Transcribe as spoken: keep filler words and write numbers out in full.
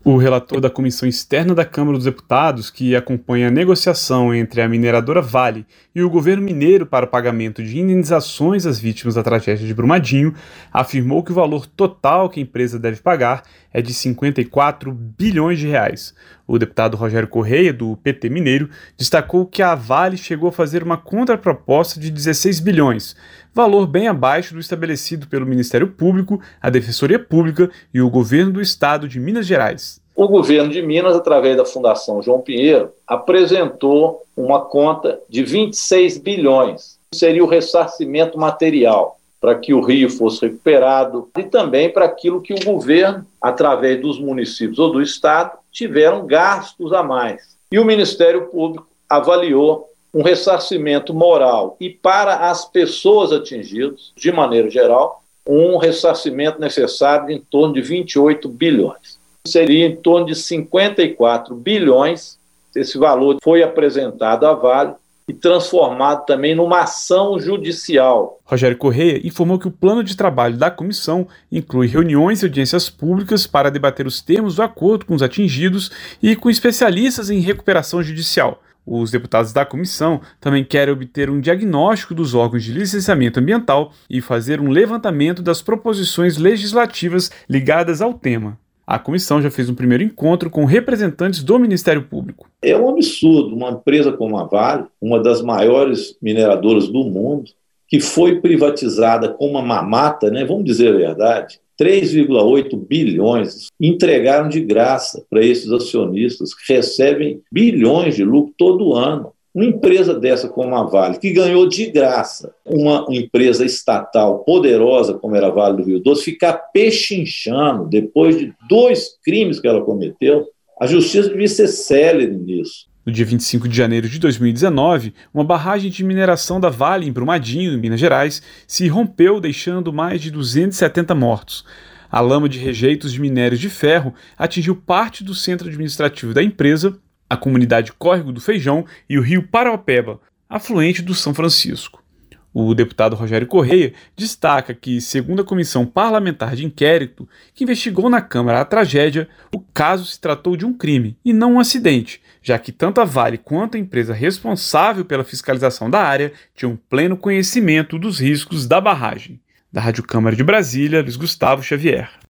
O relator da Comissão Externa da Câmara dos Deputados, que acompanha a negociação entre a mineradora Vale e o governo mineiro para o pagamento de indenizações às vítimas da tragédia de Brumadinho, afirmou que o valor total que a empresa deve pagar é de cinquenta e quatro bilhões de reais. O deputado Rogério Correia, do P T mineiro, destacou que a Vale chegou a fazer uma contraproposta de dezesseis bilhões, valor bem abaixo do estabelecido pelo Ministério Público, a Defensoria Pública e o governo do estado de Minas Gerais. O governo de Minas, através da Fundação João Pinheiro, apresentou uma conta de vinte e seis bilhões. Seria o ressarcimento material para que o rio fosse recuperado e também para aquilo que o governo, através dos municípios ou do estado, tiveram gastos a mais. E o Ministério Público avaliou um ressarcimento moral e para as pessoas atingidas, de maneira geral, um ressarcimento necessário de em torno de vinte e oito bilhões. Seria em torno de cinquenta e quatro bilhões. Esse valor foi apresentado à Vale e transformado também numa ação judicial. Rogério Correia informou que o plano de trabalho da comissão inclui reuniões e audiências públicas para debater os termos do acordo com os atingidos e com especialistas em recuperação judicial. Os deputados da comissão também querem obter um diagnóstico dos órgãos de licenciamento ambiental e fazer um levantamento das proposições legislativas ligadas ao tema. A comissão já fez um primeiro encontro com representantes do Ministério Público. É um absurdo uma empresa como a Vale, uma das maiores mineradoras do mundo, que foi privatizada com uma mamata, né? Vamos dizer a verdade, três vírgula oito bilhões, entregaram de graça para esses acionistas que recebem bilhões de lucro todo ano. Uma empresa dessa como a Vale, que ganhou de graça uma empresa estatal poderosa como era a Vale do Rio Doce, ficar pechinchando depois de dois crimes que ela cometeu, a justiça devia ser célere nisso. No dia vinte e cinco de janeiro de dois mil e dezenove, uma barragem de mineração da Vale em Brumadinho, em Minas Gerais, se rompeu, deixando mais de duzentos e setenta mortos. A lama de rejeitos de minérios de ferro atingiu parte do centro administrativo da empresa, a comunidade Córrego do Feijão e o rio Paraopeba, afluente do São Francisco. O deputado Rogério Correia destaca que, segundo a Comissão Parlamentar de Inquérito, que investigou na Câmara a tragédia, o caso se tratou de um crime e não um acidente, já que tanto a Vale quanto a empresa responsável pela fiscalização da área tinham pleno conhecimento dos riscos da barragem. Da Rádio Câmara de Brasília, Luiz Gustavo Xavier.